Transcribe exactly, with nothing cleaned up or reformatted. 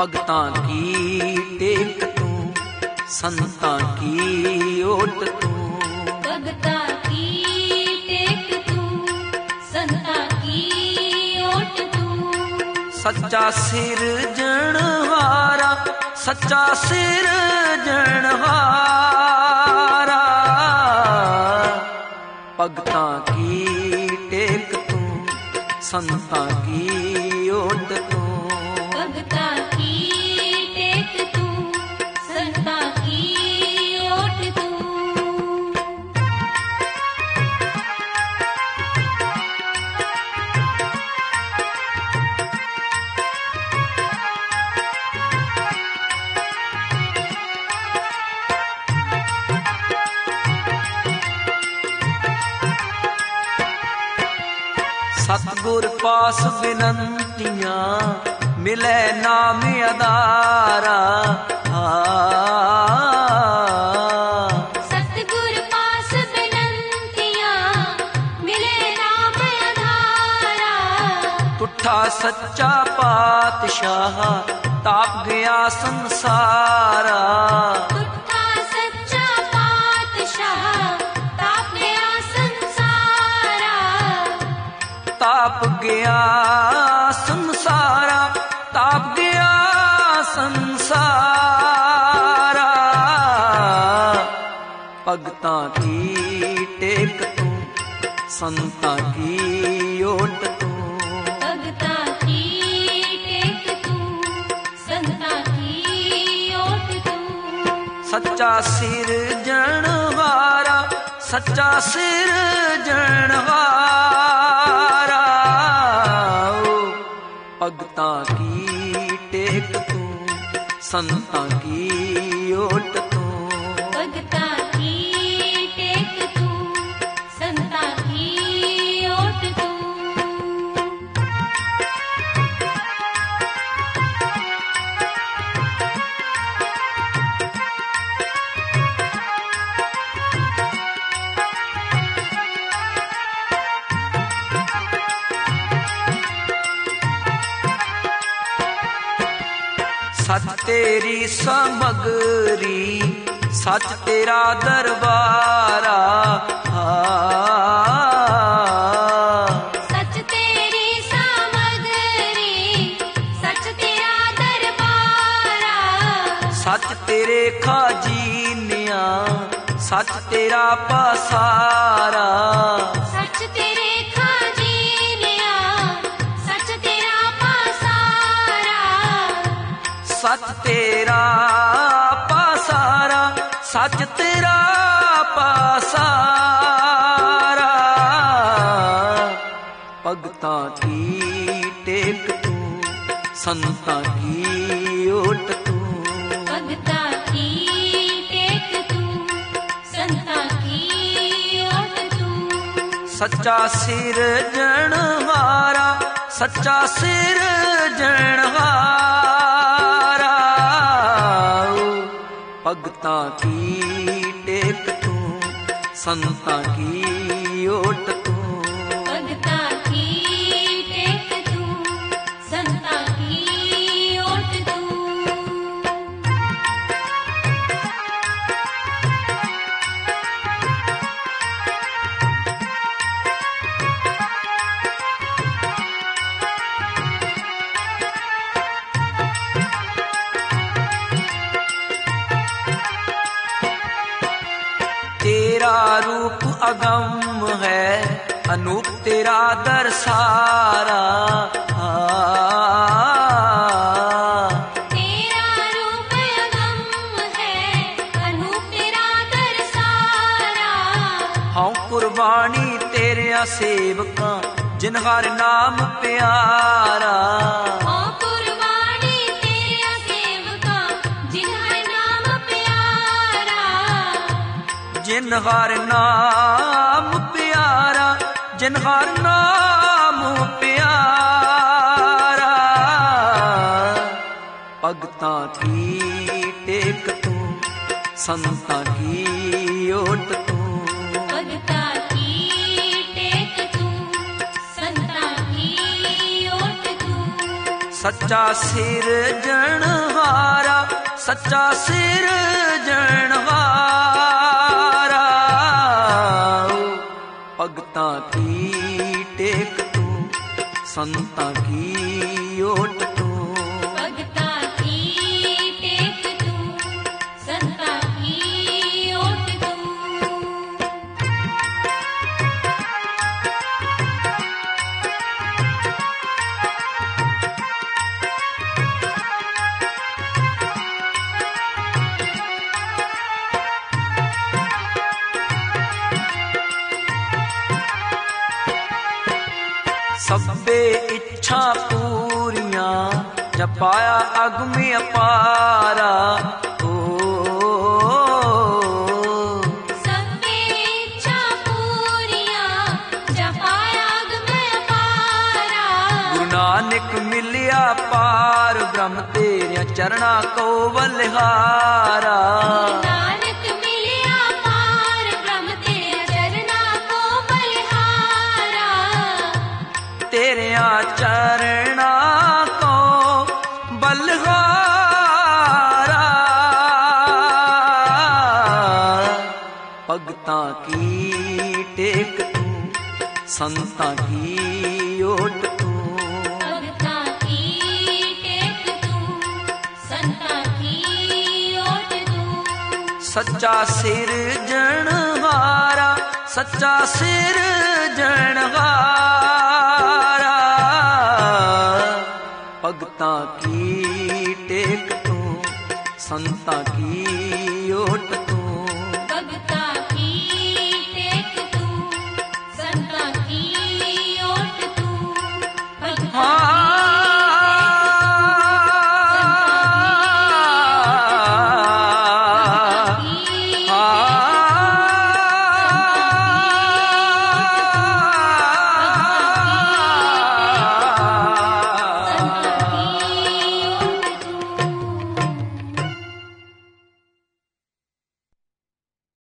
भगतां की टेक तू, संतां की ओट तू। भगतां की टेक तू, संतां की ओट तू। सच्चा सिरजणहारा, सच्चा सिरजणहारा, भगतां की टेक तू, संतां की ओट तू। भगतां की टेक तू, संतां की ओट तू। सतगुर पास बिनंतियां, मिले नाम अदारा। सतगुर पास बिनंतियां, मिले नाम अधारा। तुठा सच्चा पातशाह, ताप गया संसारा। तुठा सच्चा पातशाह, ताप गया संसारा। ताप गया संसारा, ताप गया संसारा। भगतां की टेक तू, संतां की ओट तू। भगतां की टेक तू, संतां की ओट तू। सच्चा सिरजणहारा, सच्चा सिरजणहारा, भगतां की टेक तू, संतां की ओट तू। भगतां की टेक तू, संतां की ओट तू। सच तेरी समगरी, सच तेरा दरबारा। सच तेरी सामग्री, सच तेरा दरबारा। सच तेरे खजीनिया, सच तेरा पसारा। सच तेरे खजीनिया, सच तेरा पसारा। सच तेरा पासारा, सच तेरा पासारा। भगतां की टेक तू, संतां की ओट तू। भगतां की टेक तू, संतां की ओट तू। सच्चा सिरजणहारा, सच्चा सिरजणहारा, भगतां की टेक तू, संतां की ओट तू। भगतां की टेक तू, संतां की ओट तू। तेरा रूप अगम है, अनूप तेरा दरसारा। तेरा रूप अगम है, अनूप तेरा दरसारा। हाँ कुर्बानी तेरे सेवकां, जिन हर नाम प्यारा। हाँ कुर्बानी तेरे सेवकां, जिन हर नाम प्यारा। जिन हर नाम प्यारा, जिन हर नाम प्यारा। भगतां की टेक तू, संतां की ओट तू। भगतां की टेक तू, संतां की ओट तू। ਸੱਚਾ ਸਿਰਜਣਹਾਰਾ, ਸੱਚਾ ਸਿਰਜਣਹਾਰਾ। ਭਗਤਾਂ ਕੀ ਟੇਕ ਤੂੰ, ਸੰਤਾਂ ਕੀ ਓਟ ਤੂੰ। ਭਗਤਾਂ ਕੀ ਟੇਕ ਤੂੰ, ਸੰਤਾਂ ਕੀ ਓਟ ਤੂੰ। ਸਭੇ ਇੱਛਾ ਪੂਰੀਆਂ, ਜਪਾਇਆ ਅਗਮ ਅਪਾਰਾ। ਓ ਸਭੇ ਇੱਛਾ ਪੂਰੀਆਂ, ਜਪਾਇਆ ਅਗਮ ਅਪਾਰਾ। ਗੁਰੂ ਨਾਨਕ ਮਿਲਿਆ ਪਾਰ ਬ੍ਰਹਮ, ਤੇਰਿਆਂ ਚਰਣਾ ਕੋ ਬਲਿਹਾਰਾ। ਨਾਨਕ ਮਿਲਿਆ ਪਾਰ ਬ੍ਰਹਮ, ਤੇਰੇ ਚਰਨਾਂ ਕੋ ਬਲਿਹਾਰਾ। ਤੇਰਿਆਂ ਚਰਣਾ ਕੋ ਬਲਿਹਾਰਾ। ਭਗਤਾਂ ਕੀ ਟੇਕ ਤੂੰ, ਸੰਤਾਂ ਕੀ ਓਟ ਤੂੰ। ਭਗਤਾਂ ਕੀ ਟੇਕ ਤੂੰ, ਸੰਤਾਂ ਕੀ ਓਟ ਤੂੰ। ਸੱਚਾ ਸਿਰਜਣਹਾਰਾ, ਸੱਚਾ ਸਿਰਜਣਹਾਰਾ। ਭਗਤਾਂ ਕੀ ਟੇਕ ਤੂੰ, ਸੰਤਾਂ ਕੀ